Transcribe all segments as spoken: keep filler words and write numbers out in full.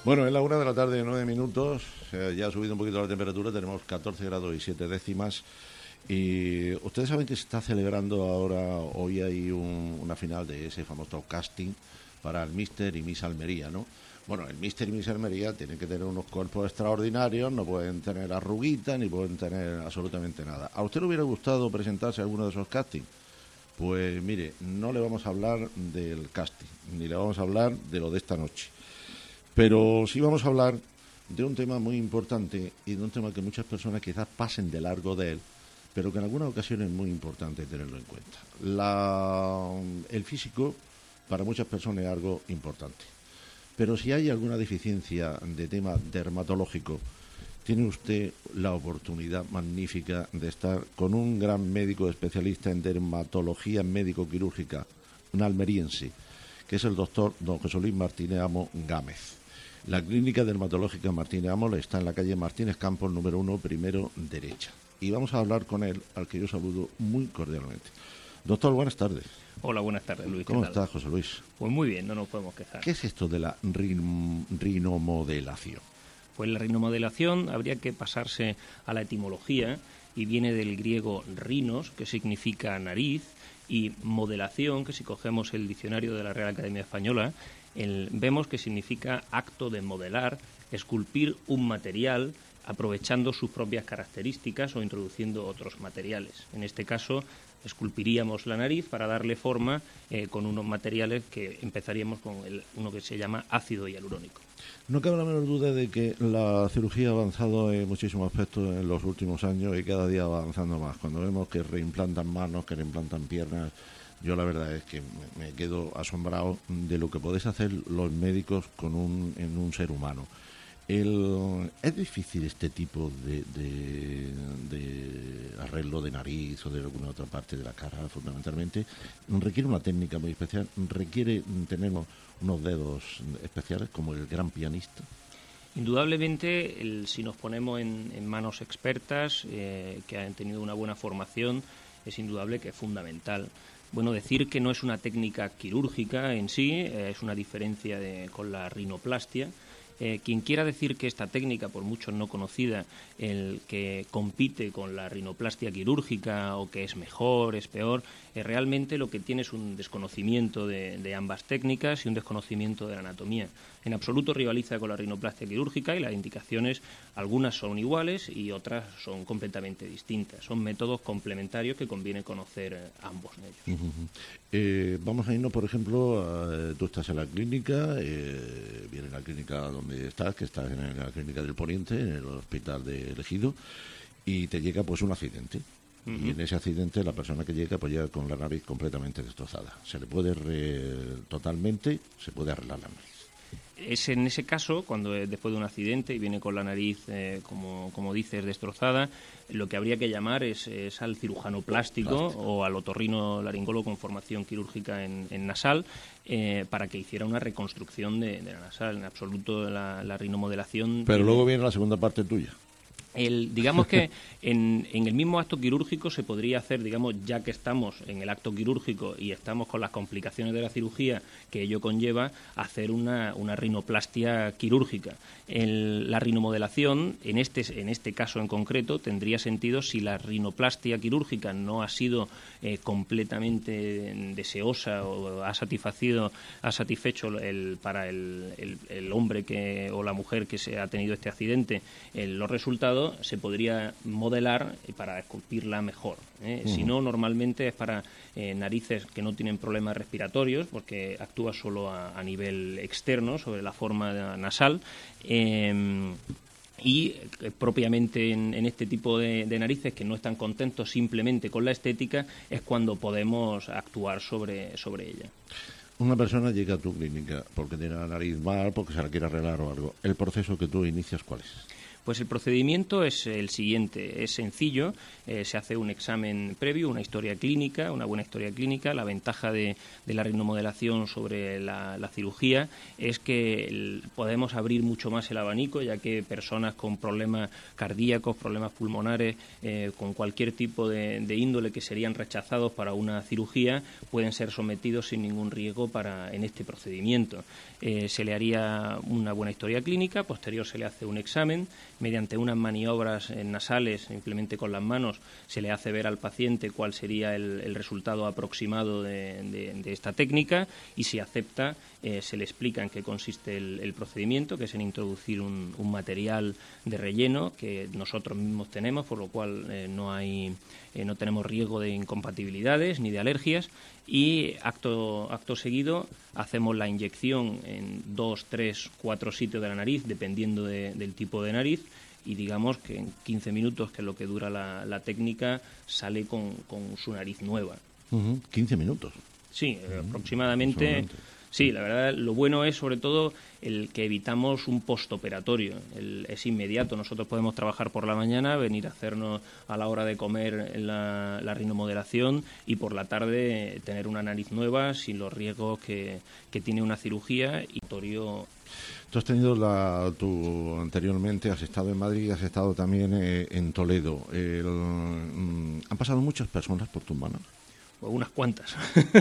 Bueno, es la una de la tarde, nueve minutos, eh, ya ha subido un poquito la temperatura, tenemos catorce grados y siete décimas. Y ustedes saben que se está celebrando ahora, hoy hay un, una final de ese famoso casting para el Mister y Miss Almería, ¿no? Bueno, el Mister y Miss Almería tienen que tener unos cuerpos extraordinarios, no pueden tener arruguitas ni pueden tener absolutamente nada. ¿A usted le hubiera gustado presentarse a alguno de esos castings? Pues mire, no le vamos a hablar del casting, ni le vamos a hablar de lo de esta noche. Pero sí vamos a hablar de un tema muy importante y de un tema que muchas personas quizás pasen de largo de él, pero que en algunas ocasiones es muy importante tenerlo en cuenta. La, el físico para muchas personas es algo importante, pero si hay alguna deficiencia de tema dermatológico, tiene usted la oportunidad magnífica de estar con un gran médico especialista en dermatología médico-quirúrgica, un almeriense, que es el doctor don José Luis Martínez Amo Gámez. La clínica dermatológica Martínez Amo está en la calle Martínez Campos, número uno, primero derecha. Y vamos a hablar con él, al que yo saludo muy cordialmente. Doctor, buenas tardes. Hola, buenas tardes, Luis. ¿Cómo está, José Luis? Pues muy bien, no nos podemos quejar. ¿Qué es esto de la rin- rinomodelación? Pues la rinomodelación habría que pasarse a la etimología y viene del griego rinos, que significa nariz, y modelación, que si cogemos el diccionario de la Real Academia Española, el, vemos que significa acto de modelar, esculpir un material aprovechando sus propias características o introduciendo otros materiales. En este caso, esculpiríamos la nariz para darle forma eh, con unos materiales que empezaríamos con el, uno que se llama ácido hialurónico. No cabe la menor duda de que la cirugía ha avanzado en muchísimos aspectos en los últimos años y cada día va avanzando más. Cuando vemos que reimplantan manos, que reimplantan piernas, yo la verdad es que me quedo asombrado de lo que podéis hacer los médicos con un, en un ser humano. El, es difícil este tipo de, de, de arreglo de nariz o de alguna otra parte de la cara, fundamentalmente. Requiere una técnica muy especial, requiere tener unos dedos especiales como el gran pianista. Indudablemente, el, si nos ponemos en, en manos expertas eh, que han tenido una buena formación, es indudable que es fundamental. Bueno, decir que no es una técnica quirúrgica en sí, eh, es una diferencia de, con la rinoplastia. Eh, quien quiera decir que esta técnica, por muchos no conocida, el que compite con la rinoplastia quirúrgica o que es mejor, es peor, eh, realmente lo que tiene es un desconocimiento de, de ambas técnicas y un desconocimiento de la anatomía. En absoluto rivaliza con la rinoplastia quirúrgica y las indicaciones, algunas son iguales y otras son completamente distintas. Son métodos complementarios que conviene conocer eh, ambos de ellos. Uh-huh. Eh, vamos a irnos, por ejemplo, a, tú estás en la clínica, eh, viene la clínica donde estás, que estás en la clínica del Poniente, en el hospital de Ejido, y te llega pues un accidente. Uh-huh. Y en ese accidente la persona que llega pues llega con la nariz completamente destrozada. Se le puede re, totalmente, se puede arreglar la nariz. Es en ese caso, cuando es después de un accidente y viene con la nariz, eh, como, como dices, destrozada, lo que habría que llamar es, es al cirujano plástico, plástico o al otorrino laringólogo con formación quirúrgica en, en nasal, eh, para que hiciera una reconstrucción de, de la nasal. En absoluto la, la rinomodelación... Pero tiene... luego viene la segunda parte tuya. El, digamos que en, en el mismo acto quirúrgico se podría hacer, digamos, ya que estamos en el acto quirúrgico y estamos con las complicaciones de la cirugía que ello conlleva, hacer una, una rinoplastia quirúrgica. El, la rinomodelación, en este, en este caso en concreto, tendría sentido si la rinoplastia quirúrgica no ha sido eh, completamente deseosa o ha satisfacido, ha satisfecho el, para el, el, el hombre que, o la mujer que se ha tenido este accidente el, los resultados. Se podría modelar para esculpirla mejor. ¿eh? Uh-huh. Si no, normalmente es para eh, narices que no tienen problemas respiratorios, porque actúa solo a, a nivel externo, sobre la forma nasal. Eh, y eh, propiamente en, en este tipo de, de narices que no están contentos simplemente con la estética, es cuando podemos actuar sobre, sobre ella. Una persona llega a tu clínica porque tiene la nariz mal, porque se la quiere arreglar o algo. ¿El proceso que tú inicias cuál es? Pues el procedimiento es el siguiente, es sencillo, eh, se hace un examen previo, una historia clínica, una buena historia clínica. La ventaja de, de la rinomodelación sobre la, la cirugía es que el, podemos abrir mucho más el abanico, ya que personas con problemas cardíacos, problemas pulmonares, eh, con cualquier tipo de, de índole que serían rechazados para una cirugía, pueden ser sometidos sin ningún riesgo para en este procedimiento. Eh, se le haría una buena historia clínica, posterior se le hace un examen, mediante unas maniobras eh, nasales, simplemente con las manos, se le hace ver al paciente cuál sería el, el resultado aproximado de, de, de esta técnica, y si acepta, eh, se le explica en qué consiste el, el procedimiento, que es en introducir un, un material de relleno que nosotros mismos tenemos, por lo cual eh, no hay eh, no tenemos riesgo de incompatibilidades ni de alergias, y acto, acto seguido hacemos la inyección en dos, tres, cuatro sitios de la nariz, dependiendo de, del tipo de nariz, y digamos que en quince minutos, que es lo que dura la, la técnica, sale con, con su nariz nueva. Uh-huh. quince minutos. Sí, uh-huh. aproximadamente. Sí, la verdad, lo bueno es sobre todo el que evitamos un postoperatorio. El, es inmediato. Nosotros podemos trabajar por la mañana, venir a hacernos a la hora de comer la, la rinomodelación, y por la tarde tener una nariz nueva sin los riesgos que, que tiene una cirugía. Y torio. Tú has tenido la, tú anteriormente has estado en Madrid y has estado también eh, en Toledo. El, mm, ¿Han pasado muchas personas por tus manos? Pues unas cuantas.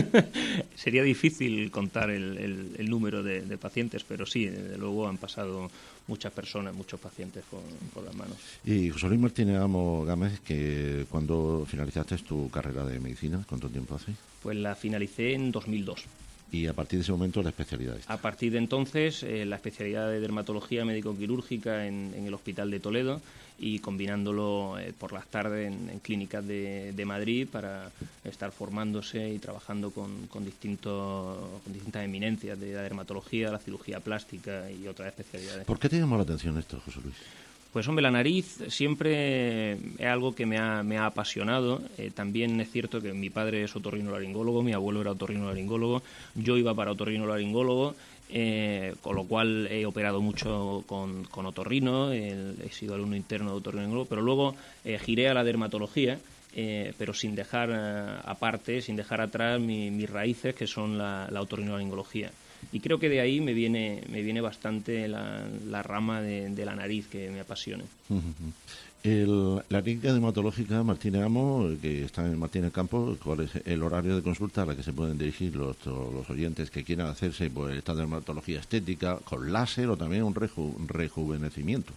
Sería difícil contar el, el, el número de, de pacientes, pero sí, desde luego han pasado muchas personas, muchos pacientes por, por las manos. Y José Luis Martínez Amo Gámez, que cuando finalizaste tu carrera de medicina, ¿cuánto tiempo hace? Pues la finalicé en dos mil dos. Y a partir de ese momento la especialidad esta. A partir de entonces, eh, la especialidad de dermatología médico-quirúrgica en, en el Hospital de Toledo, y combinándolo eh, por las tardes en, en clínicas de, de Madrid, para estar formándose y trabajando con, con, distintos, con distintas eminencias de la dermatología, la cirugía plástica y otras especialidades. ¿Por qué te llamó la atención esto, José Luis? Pues hombre, la nariz siempre es algo que me ha, me ha apasionado. Eh, también es cierto que mi padre es otorrinolaringólogo, mi abuelo era otorrinolaringólogo, yo iba para otorrinolaringólogo, eh, con lo cual he operado mucho con, con otorrino, eh, he sido alumno interno de otorrinolaringólogo, pero luego eh, giré a la dermatología, eh, pero sin dejar eh, aparte, sin dejar atrás mi, mis raíces, que son la, la otorrinolaringología. Y creo que de ahí me viene me viene bastante la, la rama de, de la nariz que me apasiona. Uh-huh. El, la clínica dermatológica Martínez Amo, que está en Martínez Campos, ¿cuál es el horario de consulta a la que se pueden dirigir los, los oyentes que quieran hacerse pues, esta dermatología estética con láser o también un reju, rejuvenecimiento?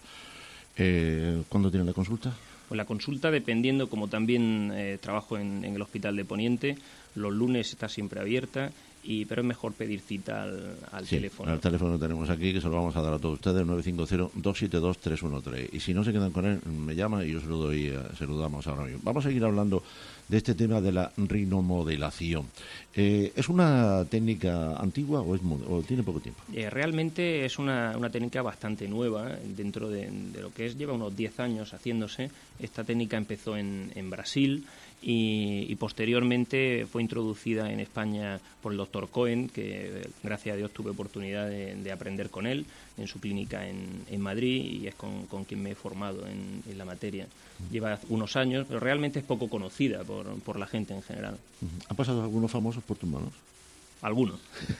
Eh, ¿Cuándo tienen la consulta? Pues la consulta, dependiendo, como también eh, trabajo en, en el Hospital de Poniente, los lunes está siempre abierta. Y, pero es mejor pedir cita al, al sí, teléfono. Al teléfono tenemos aquí, que se lo vamos a dar a todos ustedes, nueve cinco cero, dos siete dos, tres uno tres. Y si no se quedan con él, me llama y yo se lo doy, se lo damos ahora mismo. Vamos a seguir hablando de este tema de la rinomodelación. Eh, ¿Es una técnica antigua o, es, o tiene poco tiempo? Eh, realmente es una, una técnica bastante nueva, dentro de, de lo que es, lleva unos diez años haciéndose. Esta técnica empezó en, en Brasil, y, y posteriormente fue introducida en España por el doctor Cohen, que gracias a Dios tuve oportunidad de, de aprender con él en su clínica en, en Madrid, y es con, con quien me he formado en, en la materia. Lleva unos años, pero realmente es poco conocida por, por la gente en general. ¿Han pasado algunos famosos por tus manos? Algunos.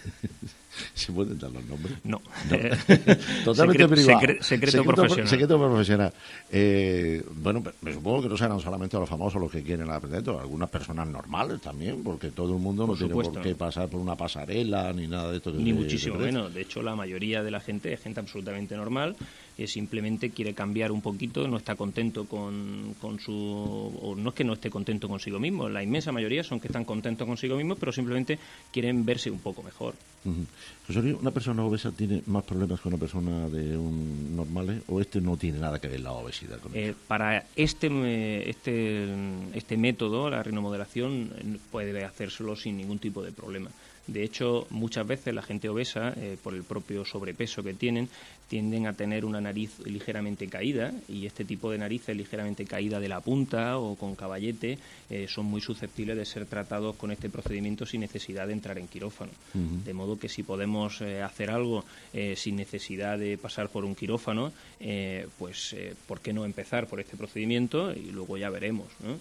¿Se pueden dar los nombres? No. no. Totalmente Secre- privado. secre- secreto, secreto profesional. Secreto profesional. Eh, bueno, me supongo que no serán solamente los famosos los que quieren aprender, algunas personas normales también, porque todo el mundo no por tiene supuesto. por qué pasar por una pasarela ni nada de esto. Que ni se, muchísimo menos. De hecho, la mayoría de la gente es gente absolutamente normal, que simplemente quiere cambiar un poquito, no está contento con, con su... o no es que no esté contento consigo mismo, la inmensa mayoría son que están contentos consigo mismos, pero simplemente quieren verse un poco mejor. Uh-huh. José Luis, ¿una persona obesa tiene más problemas que una persona de un normales, o este no tiene nada que ver la obesidad con eh, eso? Para este, este, este método, la rinomodelación, puede hacérselo sin ningún tipo de problema. De hecho, muchas veces la gente obesa, eh, por el propio sobrepeso que tienen, tienden a tener una nariz ligeramente caída, y este tipo de narices ligeramente caída de la punta o con caballete eh, son muy susceptibles de ser tratados con este procedimiento sin necesidad de entrar en quirófano. Uh-huh. De modo que si podemos eh, hacer algo eh, sin necesidad de pasar por un quirófano, eh, pues eh, ¿por qué no empezar por este procedimiento y luego ya veremos, ¿no?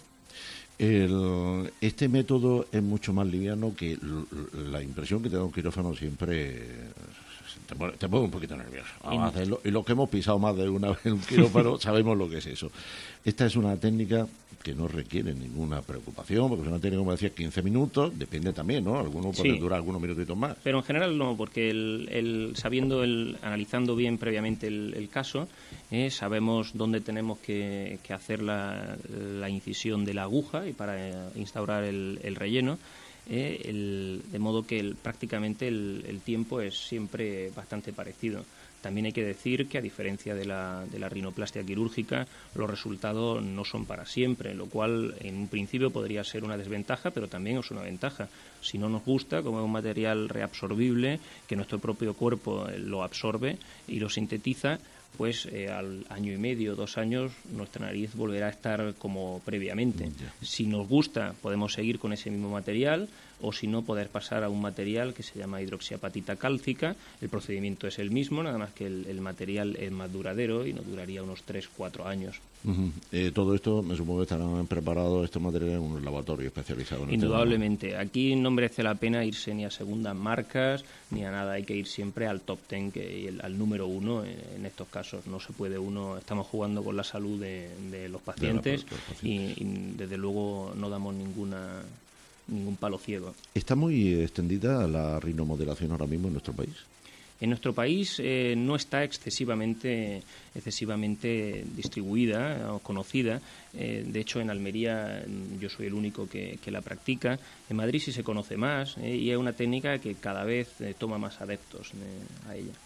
El, este método es mucho más liviano que l, la impresión que te da un quirófano siempre. Te pone, te pone un poquito nervioso. Vamos a hacerlo. Y los que hemos pisado más de una vez un quirófano sabemos lo que es eso. Esta es una técnica que no requiere ninguna preocupación, porque es una técnica, como decía, quince minutos, depende también, ¿no? Algunos pueden sí. durar algunos minutitos más. Pero en general no, porque el, el, sabiendo, el, analizando bien previamente el, el caso, eh, sabemos dónde tenemos que, que hacer la, la incisión de la aguja y para eh, instaurar el, el relleno. Eh, el, de modo que el, prácticamente el, el tiempo es siempre bastante parecido. También hay que decir que, a diferencia de la, de la rinoplastia quirúrgica, los resultados no son para siempre, lo cual en un principio podría ser una desventaja, pero también es una ventaja. Si no nos gusta, como es un material reabsorbible, que nuestro propio cuerpo lo absorbe y lo sintetiza, pues eh, al año y medio, dos años, nuestra nariz volverá a estar como previamente. Si nos gusta, podemos seguir con ese mismo material, o si no, poder pasar a un material que se llama hidroxiapatita cálcica. El procedimiento es el mismo, nada más que el, el material es más duradero y nos duraría unos tres cuatro años. Uh-huh. Eh, todo esto, me supongo que estarán preparados estos materiales en un laboratorio especializado. En Indudablemente. Este Aquí no merece la pena irse ni a segundas marcas ni a nada. Hay que ir siempre al top ten, que el, al número uno en, en estos casos. No se puede uno. Estamos jugando con la salud de, de los pacientes, de la, los pacientes. Y, y desde luego no damos ninguna ningún palo ciego. ¿Está muy extendida la rinomodelación ahora mismo en nuestro país? En nuestro país eh, no está excesivamente, excesivamente distribuida o conocida. Eh, de hecho, en Almería yo soy el único que, que la practica. En Madrid sí se conoce más eh, y es una técnica que cada vez eh, toma más adeptos eh, a ella.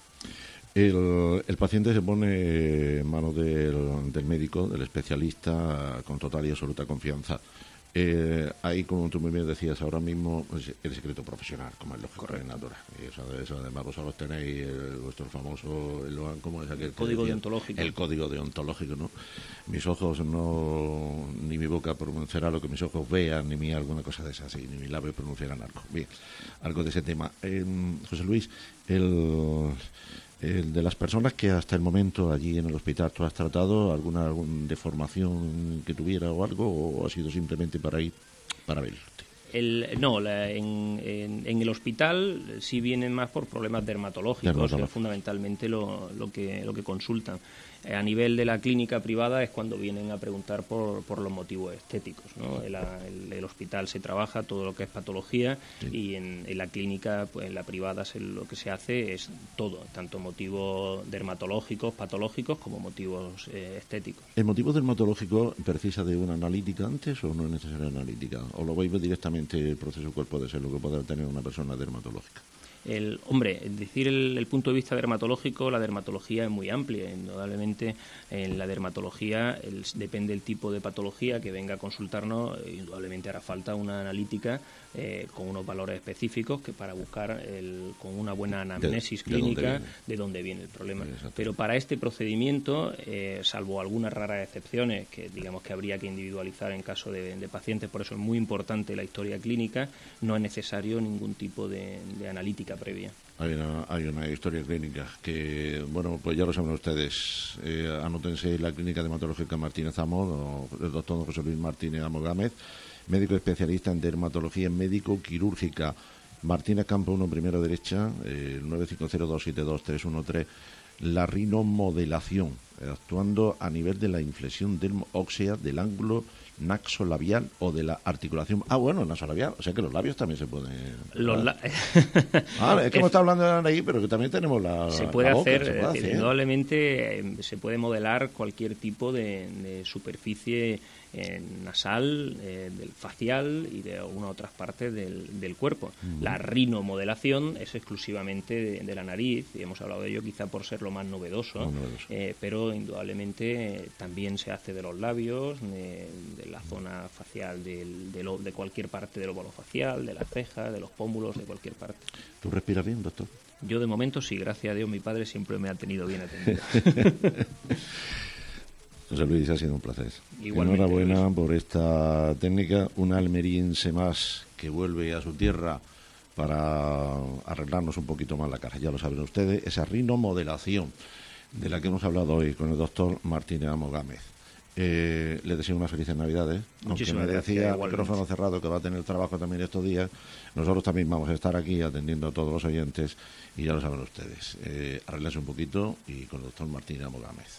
El, el paciente se pone en manos del, del médico, del especialista, con total y absoluta confianza. Eh, ahí, como tú me decías ahora mismo, pues, el secreto profesional, como es lógico, es natural. Y eso, eso además vosotros tenéis el, vuestro famoso, el, ¿cómo es aquel? El código decía, deontológico. El código deontológico, ¿no? Mis ojos no, ni mi boca pronunciará lo que mis ojos vean, ni mi alguna cosa de esas, ni mis labios pronunciarán algo. Bien, algo de ese tema. Eh, José Luis, el... El de las personas que hasta el momento allí en el hospital tú has tratado, alguna, alguna deformación que tuviera o algo, o ha sido simplemente para ir para verte? El, no, la, en, en, en el hospital sí vienen más por problemas dermatológicos, Dermatológico. que es fundamentalmente lo, lo, que, lo que consultan. A nivel de la clínica privada es cuando vienen a preguntar por, por los motivos estéticos, ¿no? En la, el, el hospital se trabaja todo lo que es patología, sí. y en, en la clínica, pues en la privada se, lo que se hace es todo, tanto motivos dermatológicos, patológicos, como motivos eh, estéticos. ¿El motivo dermatológico precisa de una analítica antes o no es necesaria analítica? ¿O lo veis directamente el proceso cuál puede ser lo que puede tener una persona dermatológica? El, hombre, decir el, el punto de vista dermatológico, la dermatología es muy amplia. Indudablemente, en la dermatología el, depende del tipo de patología que venga a consultarnos. Indudablemente hará falta una analítica eh, con unos valores específicos que para buscar el, con una buena anamnesis de, clínica de dónde, de dónde viene el problema. Pero para este procedimiento, eh, salvo algunas raras excepciones que digamos que habría que individualizar en caso de, de pacientes, por eso es muy importante la historia clínica, no es necesario ningún tipo de, de analítica previa. Hay una, hay una historia clínica que, bueno, pues ya lo saben ustedes. Eh, anótense la Clínica Dermatológica Martínez Amo, el doctor José Luis Martínez Amo Gámez, médico especialista en dermatología médico-quirúrgica. Martínez Campo uno, primera derecha, eh, nueve cinco cero, dos siete dos, tres uno tres. La rinomodelación, eh, actuando a nivel de la inflexión ósea del ángulo naxolabial o de la articulación. Ah, bueno, naxolabial, o sea que los labios también se pueden. Los la... ah, es que hemos estado hablando de la nariz, pero que también tenemos la. Se puede la boca, hacer, se puede hacer indudablemente eh, se puede modelar cualquier tipo de, de superficie en nasal, eh, del facial y de algunas otras partes del, del cuerpo. Uh-huh. La rinomodelación es exclusivamente de, de la nariz, y hemos hablado de ello quizá por ser lo más novedoso, oh, novedoso. Eh, pero indudablemente eh, también se hace de los labios, de, de la zona facial del, de, lo, de cualquier parte del óvalo facial, de las cejas, de los pómulos, de cualquier parte. ¿Tú respiras bien, doctor? Yo de momento sí, gracias a Dios mi padre siempre me ha tenido bien atendido. José Luis, ha sido un placer. Igualmente, enhorabuena Luis. por esta técnica, un almeriense más que vuelve a su tierra para arreglarnos un poquito más la cara. Ya lo saben ustedes, esa rinomodelación de la que hemos hablado hoy con el doctor Martín Amo Gámez. Eh, le deseo unas felices Navidades. Muchísimas aunque me decía gracias, micrófono cerrado que va a tener trabajo también estos días, nosotros también vamos a estar aquí atendiendo a todos los oyentes y ya lo saben ustedes. Eh, arreglense un poquito y con el doctor Martín Amo Gámez.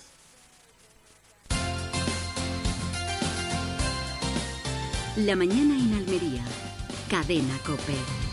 La mañana en Almería, Cadena COPE.